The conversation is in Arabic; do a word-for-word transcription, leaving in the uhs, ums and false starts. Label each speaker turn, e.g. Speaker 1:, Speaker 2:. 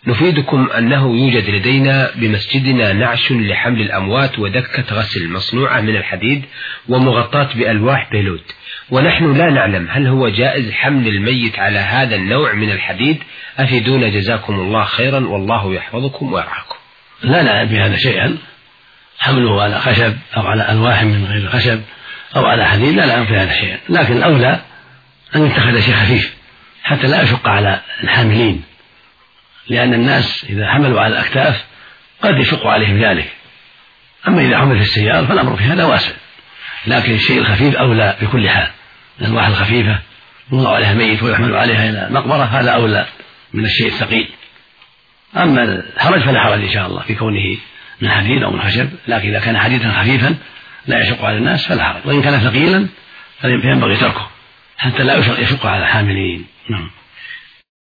Speaker 1: نفيدكم أنه يوجد لدينا بمسجدنا نعش لحمل الأموات ودكة غسل مصنوعة من الحديد ومغطاة بألواح بيلوت، ونحن لا نعلم هل هو جائز حمل الميت على هذا النوع من الحديد؟ أفيدونا جزاكم الله خيرا والله يحفظكم ويرعاكم.
Speaker 2: لا نعلم بهذا شيئا، حمله على خشب أو على ألواح من غير خشب أو على حديد لا نعلم بهذا شيئا، لكن الأولى أن يتخذ شيء خفيف حتى لا يشق على الحاملين، لأن الناس إذا حملوا على الأكتاف قد يشق عليهم ذلك. أما إذا حمل في السيارة فالأمر في هذا واسع، لكن الشيء الخفيف أولى بكل حال. الألواح الخفيفة يوضع عليها الميت ويحمل عليها إلى المقبرة هذا أولى من الشيء الثقيل. أما الحرج فلا حرج إن شاء الله في كونه من حديد أو من خشب، لكن إذا كان حديدا خفيفا لا يشق على الناس فلا حرج، وإن كان ثقيلا فينبغي تركه حتى لا يشق على الحاملين. نعم.